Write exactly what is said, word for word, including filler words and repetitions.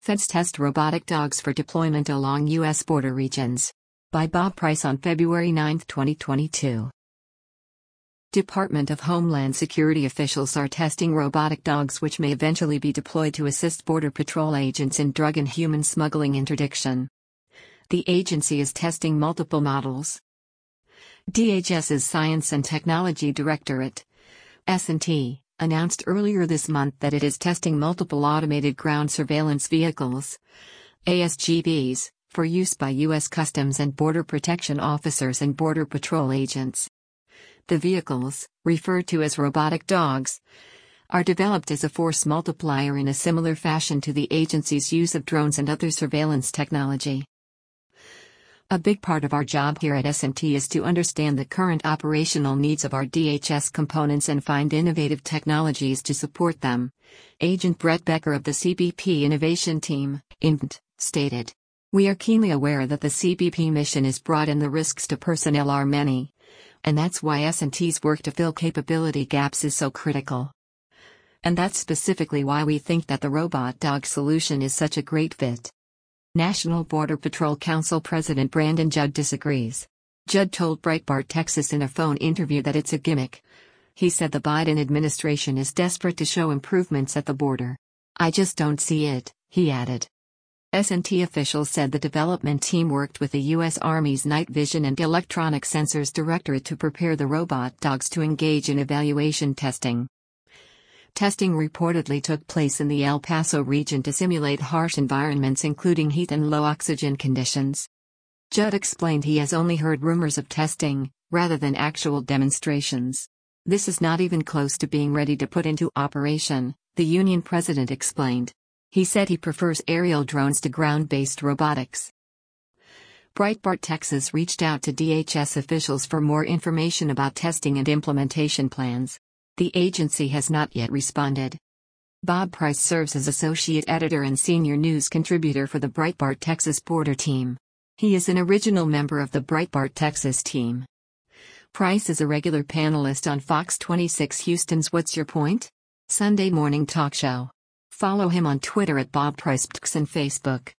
Feds test robotic dogs for deployment along U S border regions. By Bob Price on February ninth, twenty twenty-two. Department of Homeland Security officials are testing robotic dogs which may eventually be deployed to assist Border Patrol agents in drug and human smuggling interdiction. The agency is testing multiple models. DHS's Science and Technology Directorate, S and T, announced earlier this month that it is testing multiple automated ground surveillance vehicles, A S G Vs, for use by U S Customs and Border Protection officers and Border Patrol agents. The vehicles, referred to as robotic dogs, are developed as a force multiplier in a similar fashion to the agency's use of drones and other surveillance technology. A big part of our job here at S and T is to understand the current operational needs of our D H S components and find innovative technologies to support them, Agent Brett Becker of the C B P Innovation Team, I N T, stated. We are keenly aware that the C B P mission is broad and the risks to personnel are many. And that's why S and T's work to fill capability gaps is so critical. And that's specifically why we think that the robot dog solution is such a great fit. National Border Patrol Council President Brandon Judd disagrees. Judd told Breitbart Texas in a phone interview that it's a gimmick. He said the Biden administration is desperate to show improvements at the border. I just don't see it, he added. S and T officials said the development team worked with the U S Army's Night Vision and Electronic Sensors Directorate to prepare the robot dogs to engage in evaluation testing. Testing reportedly took place in the El Paso region to simulate harsh environments including heat and low oxygen conditions. Judd explained he has only heard rumors of testing, rather than actual demonstrations. This is not even close to being ready to put into operation, the union president explained. He said he prefers aerial drones to ground-based robotics. Breitbart Texas reached out to D H S officials for more information about testing and implementation plans. The agency has not yet responded. Bob Price serves as associate editor and senior news contributor for the Breitbart Texas Border Team. He is an original member of the Breitbart Texas team. Price is a regular panelist on Fox twenty-six Houston's What's Your Point? Sunday morning talk show. Follow him on Twitter at Bob Price and Facebook.